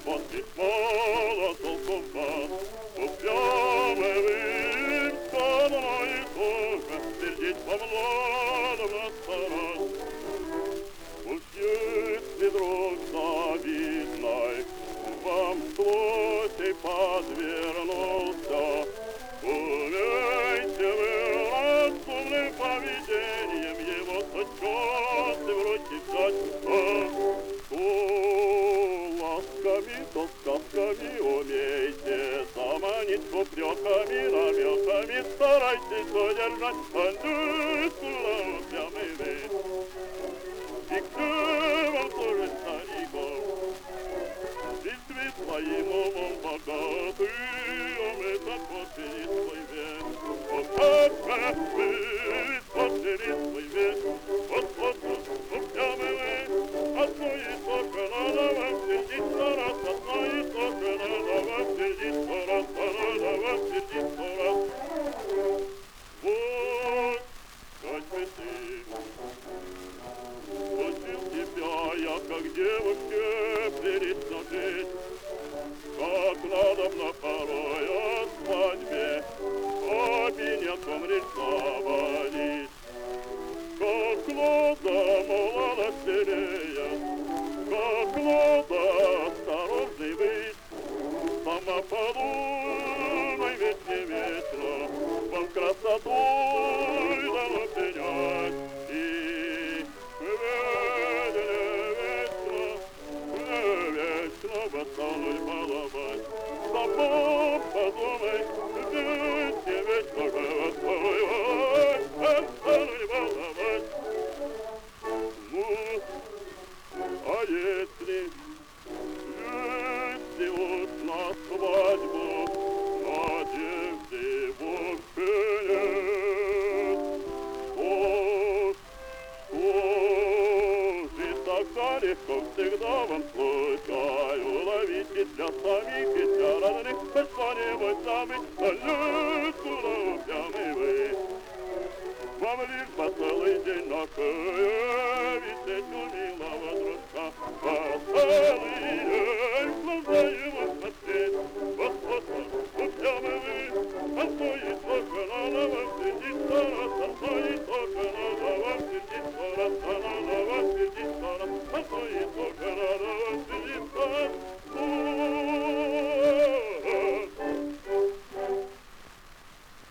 вот письмо толкова, упрямый вы, со мной тоже, сердить по-младому на старость. Уж если друг завидной вам случай подвернулся, умейте вы разумным поведением его сочеты в руки взять, ласками, то сказками умейте заманить упреками, намеками, старайтесь удержать, упрямый вы. И где вам служит стариков? Здесь свет своим умом богатым, это подберет свой век. Вот как вы подберет свой век. Вот, упрямый вы, одно и то же надо вам сердить 100 раз, одно и то же надо вам сердить 100 раз, надо вам сердить 100 раз. Вот, хоть бы ты. Учил тебя я, как девушке, прилично жить, как надобно порой о свадьбе, обиняком рисовать, как надо молодости леет, как надо осторожный быть, сама подумай, ведь не вечно, вам красотой дано принять. Восстануть баловать, сама подумай, ведь не вечно восстануть баловать. Ну, а если уж на свадьбу надежды вовсе нет, тогда легко всегда вам случаю ловить и для самих, и для родных, что-нибудь забыть, люсу упрямый вы. Вам лишь по целый день на шее висеть у милого дружка, по целый день глаза его смотреть. Вот, упрямый вы, а то и только